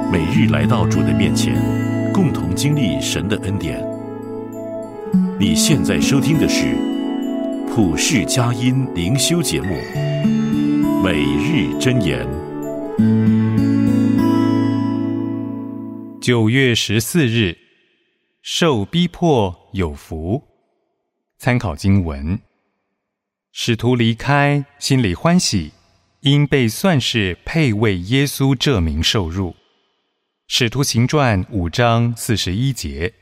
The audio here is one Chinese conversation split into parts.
每日来到主的面前，共同经历神的恩典。你现在收听的是普世佳音灵修节目，每日箴言。 9月14日，受逼迫有福。参考经文：使徒离开，心里欢喜，因被算是配为耶稣这名受辱。使徒行传5章41节。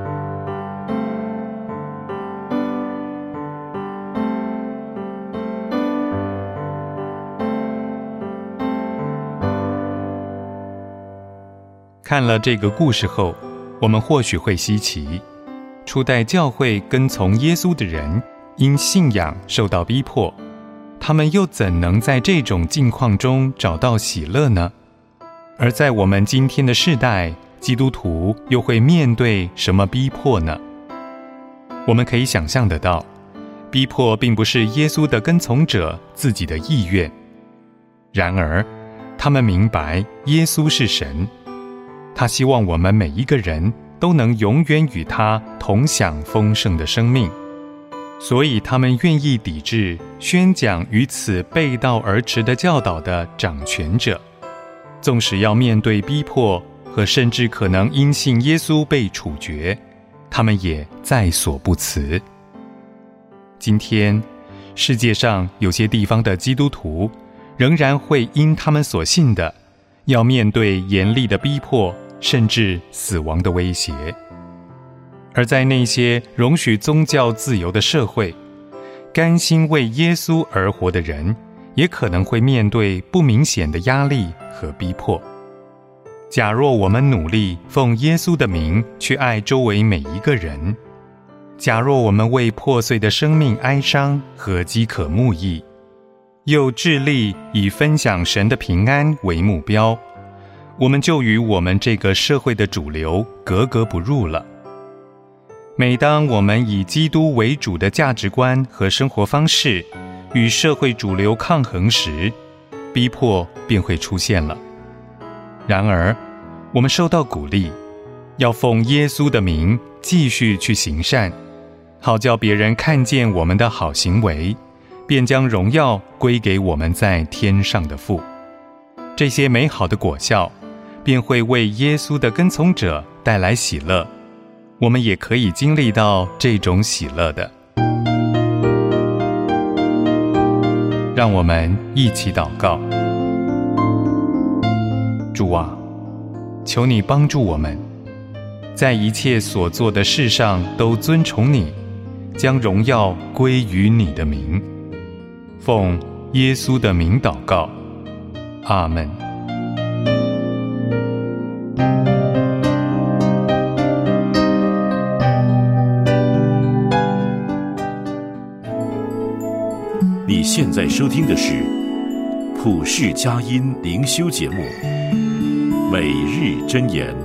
看了这个故事后，我们或许会稀奇，初代教会跟从耶稣的人，因信仰受到逼迫，他们又怎能在这种境况中找到喜乐呢？而在我们今天的世代，基督徒又会面对什么逼迫呢？我们可以想象得到，逼迫并不是耶稣的跟从者自己的意愿。然而，他们明白耶稣是神，他希望我们每一个人都能永远与他同享丰盛的生命，所以他们愿意抵制宣讲与此背道而驰的教导的掌权者，纵使要面对逼迫和甚至可能因信耶稣被处决，他们也在所不辞。今天，世界上有些地方的基督徒仍然会因他们所信的，要面对严厉的逼迫，甚至死亡的威胁。而在那些容许宗教自由的社会，甘心为耶稣而活的人，也可能会面对不明显的压力和逼迫。假若我们努力奉耶稣的名去爱周围每一个人，假若我们为破碎的生命哀伤和饥渴慕义，又致力以分享神的平安为目标，我们就与我们这个社会的主流格格不入了。每当我们以基督为主的价值观和生活方式与社会主流抗衡时，逼迫便会出现了。然而，我们受到鼓励，要奉耶稣的名继续去行善，好叫别人看见我们的好行为，便将荣耀归给我们在天上的父。这些美好的果效便会为耶稣的跟从者带来喜乐，我们也可以经历到这种喜乐的。让我们一起祷告。主啊，求你帮助我们，在一切所做的事上都尊崇你，将荣耀归于你的名。奉耶稣的名祷告，阿们。 你现在收听的是普世佳音灵修节目，每日箴言。